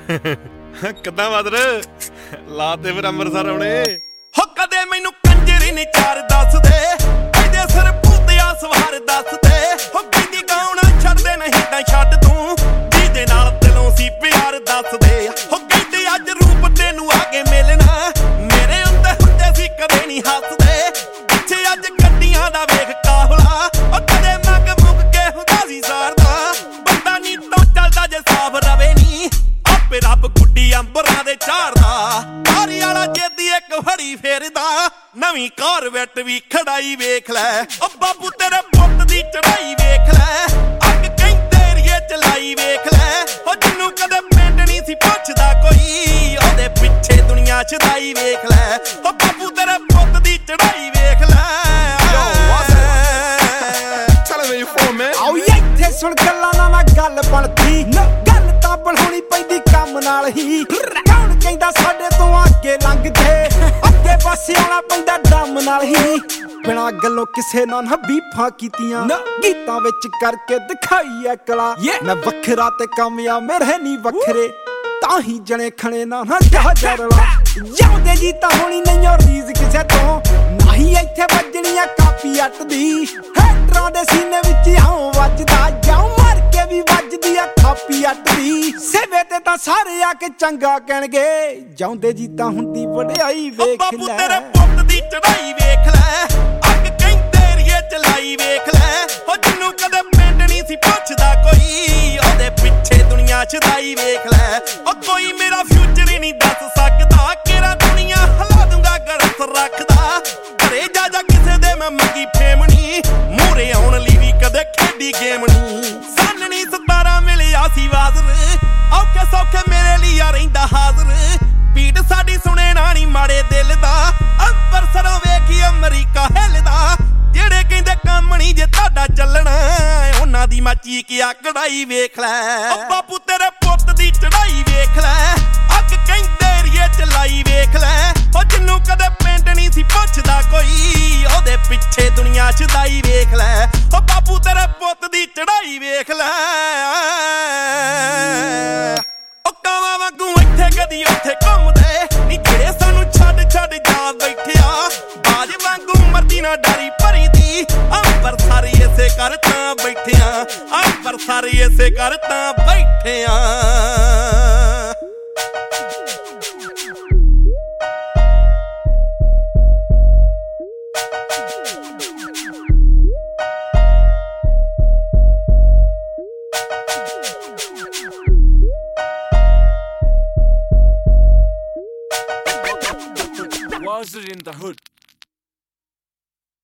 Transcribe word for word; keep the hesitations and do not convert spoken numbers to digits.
ਕਿੱਦਾਂ ਬਾਦਰ ਲਾ ਤੇ ਫਿਰ ਅੰਮ੍ਰਿਤਸਰ ਆਉਣੇ ਹੋ ਕਦੇ ਮੈਨੂੰ ਕੰਜਰੀ ਨਹੀਂ ਚਾਰ ਦੱਸਦੇ ਇਹਦੇ ਸਿਰ ਭੂਤਿਆ ਸਵਾਰ ਦੱਸਦੇ ਹੋ ਕਹਿੰਦੀ ਗਾਉਣਾ ਛੱਡਦੇ ਨਹੀਂ ਤਾਂ ਛੱਡ ਤੂੰ ਜਿਹਦੇ ਨਾਲ ਦਿਲੋਂ ਸੀ ਪਿਆਰ ਦੱਸਦੇ ਹੋ ਕਹਿੰਦੀ ਅੱਜ ਰੂਪ ਤੈਨੂੰ ਆ ਕੇ ਮਿਲਣਾ ਮੇਰੇ ਉੱਤੇ ਹੁੰਦੇ ਸੀ ਕਦੇ ਨਹੀਂ ਹੱਸਦੇ ਪਿੱਛੇ ਅੱਜ ਗੱਡੀਆਂ ਦਾ ਵੇਖ ਕਾਹਲਾ ਉਹ ਕਦੇ ਮੰਗ ਮੁੱਕ ਕੇ ਹੁੰਦਾ ਸੀ ਸਾਰਦਾ ਬੰਦਾ ਨੀ ਤੋਂ ਚੱਲਦਾ ਜੇ ਸਾਫ ਰਵੇ ਨੀ ਆਪੇ ਰੱਬ ਗੁੱਡੀ ਅੰਬਰਾਂ ਦੇ ਝਾੜਦਾ ਆਰੀ ਵਾਲਾ ਜੇਦੀ ਇੱਕ ਫੜੀ ਫੇਰਦਾ ਨਵੀਂ ਕਾਰਵੈਟ ਵੀ ਖੜਾਈ ਵੇਖ ਲੈ ਓ ਬਾਬੂ ਤੇਰੇ ਪੁੱਤ ਦੀ ਚੜਾਈ ਵੇਖ ਲੈ ਅੱਗ ਕਹਿੰਦੇ ਏਰੀਏ ਚਲਾਈ ਵੇਖ ਲੈ ਓ ਜਿਹਨੂੰ ਕਦੇ ਪਿੰਡ ਨਹੀਂ ਸੀ ਪੁੱਛਦਾ ਕੋਈ ਉਹਦੇ ਪਿੱਛੇ ਦੁਨੀਆ ਛਦਾਈ ਵੇਖ ਲੈ ਓ ਬਾਬੂ ਤੇਰੇ ਪੁੱਤ ਦੀ ਚੜਾਈ ਵੇਖ ਲੈ ਆਓ ਇੱਥੇ ਸੁਣ ਗੱਲਾਂ ਨਾ ਨਾ ਗੱਲ ਬਣਦੀ ਗੱਲ ਤਾਂ ਬਣਾਉਣੀ ਪੈਂਦੀ ਕੰਮ ਨਾਲ ਹੀ ਕੌਣ ਕਹਿੰਦਾ ਸਾਡੇ ਤੋਂ ਅੱਗੇ ਲੰਘਦੇ ਅੱਗੇ ਪਾਸੇ ਆਉਣਾ ਪੈਂਦਾ ਡਰਮ ਨਾਲ ਹੀ ਬਿਨਾਂ ਗੱਲੋਂ ਕਿਸੇ ਨਾਲ ਨਾ ਬੀਫਾਂ ਕੀਤੀਆਂ ਗੀਤਾਂ ਵਿੱਚ ਕਰਕੇ ਦਿਖਾਈ ਐ ਕਲਾ ਮੈਂ ਵੱਖਰਾ ਤੇ ਕਾਮਯਾਬ ਮੇਰੇ ਨਹੀਂ ਵੱਖਰੇ ਤਾਂ ਹੀ ਜਣੇ ਖਣੇ ਨਾ ਨਾ ਜਾ ਜਰਲਾ ਜਾਂਦੇ ਜੀ ਤਾਂ ਹੋਣੀ ਨਹੀਂ ਰੀਜ਼ ਕਿਸੇ ਤੋਂ ਨਹੀਂ ਇੱਥੇ ਵੱਜਣੀਆਂ ਕਾਪੀ ਅੱਟ ਦੀ ਹੈਟਰਾਂ ਦੇ ਸੀਨੇ ਵਿੱਚ ਆਉਂ ਵੱਜਦਾ ਜਾਉ ਮਰ ਕੇ ਵੀ ਵੱਜਦੀ ਆ ਥਾਪੀ ਅੱਟ ਦੀ ਸੇਵੇ ਤੇ ਤਾਂ ਸਾਰੇ ਆ ਕੇ ਚੰਗਾ ਕਹਿਣਗੇ ਜਾਂਦੇ ਜੀ ਤਾਂ ਹੁੰਦੀ ਵਡਿਆਈ ਵੇਖ ਲੈ ਬਾਪੂ ਤੇਰੇ ਪੁੱਤ ਦੀ ਚੜਾਈ ਵੇਖ ਲੈ ਅੱਗ ਕਹਿੰਦੇ ਏਰੀਏ ਚਲਾਈ ਵੇਖ ਲੈ ਉਹ ਜਿਹਨੂੰ ਕਦੇ ਪਿੰਡ ਨਹੀਂ ਸੀ ਪੁੱਛਦਾ ਕੋਈ ਉਹਦੇ ਪਿੱਛੇ ਦੁਨੀਆ ਛਦਾਈ ਵੇਖ ਲੈ ਉਹ ਕੋਈ ਮੇਰਾ ਫਿਊਚਰ ਹੀ ਨਹੀਂ ਦੱਸ ਸਕਦਾ ਕਿਹੜਾ ਦੁਨੀਆ ਹਿਲਾ ਦੂੰਗਾ ਗਰਸ ਰੱਖਦਾ ਘਰੇ ਜਾ ਜਾ ਕਿਸੇ ਦੇ ਮੈਂ ਮੰਗੀ ਫੇਮਣੀ ਮੂਹਰੇ ਆਉਣ ਲਈ ਵੀ ਕਦੇ ਖੇਡੀ ਗੇਮ ਨਹੀਂ ਸਾਨਣੀ ਸਤਾਰਾ ਮਿਲਿਆ ਸੀ ਵਾਜ਼ਰ ਔਖੇ ਸੌਖੇ ਮੇਰੇ ਲਈ ਆ ਰਹਿੰਦਾ ਹਾਜ਼ਰ ਬੀਟ ਸਾਡੀ ਸੁਣੇ ਨਾ ਨੀ ਮਾੜੇ ਦਿਲ ਦਾ ਅੰਬਰਸਰੋਂ ਵੇਖੀ ਅਮਰੀਕਾ ਹਿੱਲਦਾ ਜਿਹੜੇ ਕਹਿੰਦੇ ਕੰਮ ਨਹੀਂ ਜੇ ਤੁਹਾਡਾ ਚੱਲਣਾ ਉਹਨਾਂ ਦੀ ਮੈਂ ਚੀਕਿਆ ਕਢਾਈ ਵੇਖ ਲੈ ਓ ਬਾਪੂ ਤੇਰੇ ਪੁੱਤ ਦੀ ਚੜਾਈ ਵੇਖ ਲੈ ਅੱਗ ਕਹਿੰਦੇ ਏਰੀਏ ਚਲਾਈ ਵੇਖ ਲੈ ਓ ਜਿਹਨੂੰ ਕਦੇ ਪਿੰਡ ਨਹੀਂ ਸੀ ਪੁੱਛਦਾ ਕੋਈ ਉਹਦੇ ਪਿੱਛੇ ਦੁਨੀਆ ਛਦਾਈ ਵੇਖ ਲੈ ਓ ਬਾਪੂ ਤੇਰੇ ਪੁੱਤ ਦੀ ਚੜਾਈ ਵੇਖ ਲੈ ਓ ਕਾਵਾਂ ਵਾਂਗੂ ਇੱਥੇ ਕਦੀ ਉੱਥੇ ਘੁੰਮਦੇ ਨੀ ਜਿਹੜੇ ਸਾਨੂੰ ਛੱਡ ਛੱਡ ਜਾ ਬੈਠਿਆ ਬਾਜ ਵਾਂਗੂ ਮਰਦੀ ਨਾ ਡਰੀ ਭਰੀ ਦੀ ਅੰਬਰਸਰ ਇਸੇ ਕਰ ਤਾਂ ਬੈਠਿਆ ਅੰਬਰਸਰ ਇਸੇ ਕਰ ਤਾਂ ਬੈਠਿਆ Was it in the hood?